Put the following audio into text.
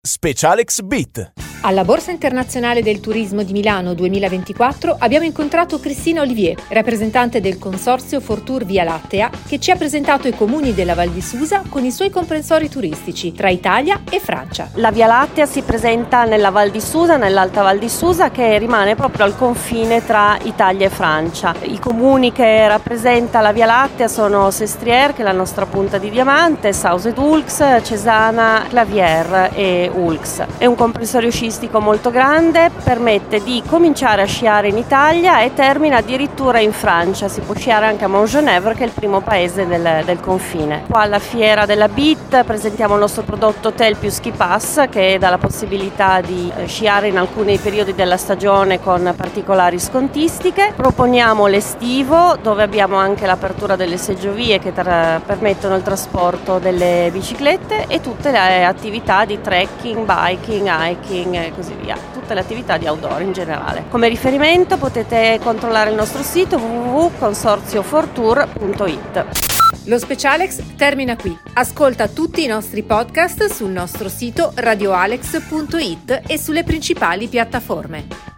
Specialex Beat. Alla Borsa Internazionale del Turismo di Milano 2024 abbiamo incontrato Cristina Olivier, rappresentante del consorzio Fortour Via Lattea, che ci ha presentato i comuni della Val di Susa con i suoi comprensori turistici tra Italia e Francia. La Via Lattea si presenta nella Val di Susa, nell'Alta Val di Susa, che rimane proprio al confine tra Italia e Francia. I comuni che rappresenta la Via Lattea sono Sestriere, che è la nostra punta di diamante, Sauzet-Ulx, Cesana, Clavière e Ulx. È un comprensorio sciistico molto grande, permette di cominciare a sciare in Italia e termina addirittura in Francia. Si può sciare anche a Montgenèvre, che è il primo paese del confine. Qua alla fiera della BIT presentiamo il nostro prodotto Hotel più Ski Pass, che dà la possibilità di sciare in alcuni periodi della stagione con particolari scontistiche. Proponiamo l'estivo, dove abbiamo anche l'apertura delle seggiovie che permettono il trasporto delle biciclette, e tutte le attività di trekking, biking, hiking e così via, tutte le attività di outdoor in generale. Come riferimento potete controllare il nostro sito www.consorziofortour.it. Lo Specialex termina qui. Ascolta tutti i nostri podcast sul nostro sito radioalex.it e sulle principali piattaforme.